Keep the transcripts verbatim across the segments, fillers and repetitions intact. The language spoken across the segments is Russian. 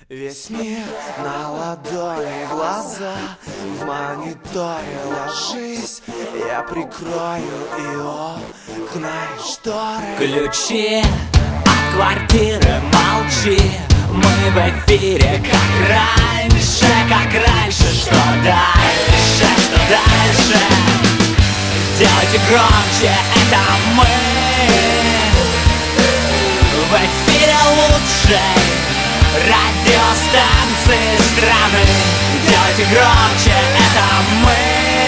Весь мир на ладони, глаза в мониторе. Ложись, я прикрою и окна, и шторы. Ключи от квартиры, молчи. Мы в эфире, как раньше, как раньше. Что дальше, что дальше? Делайте громче, это мы. В эфире лучшей радиостанции страны. Делайте громче, это мы.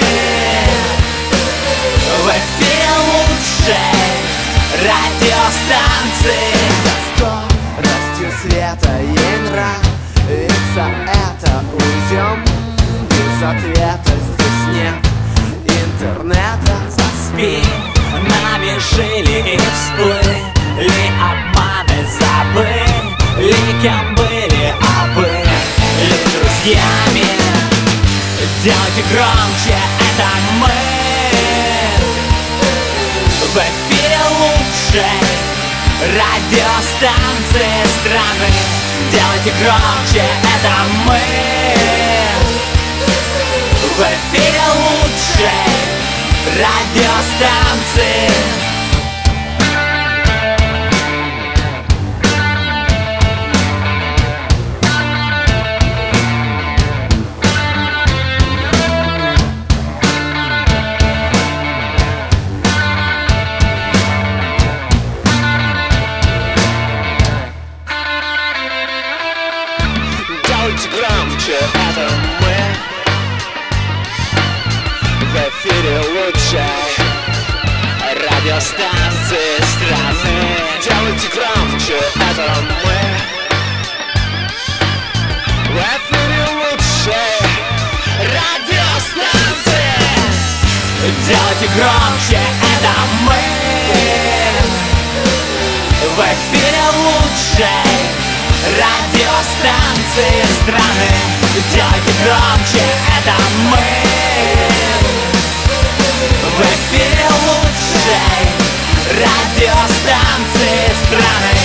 В эфире лучшей радиостанции. Скоростью света ей нравится это. Уйдем без ответа, здесь нет интернета. За спинами жили и всплыли обманы, забыли, кем были, а были друзьями. Делайте громче, это мы. В эфире лучшей радиостанции страны. Делайте громче, это мы. В эфире лучшей радиостанции. Делайте громче, это мы. В эфире лучшей радиостанции страны. Делайте громче, это мы. В эфире лучшей радиостанции. Делайте громче, это мы. В эфире лучшей радиостанции страны. Делайте громче, это мы. В эфире лучшей радиостанции страны.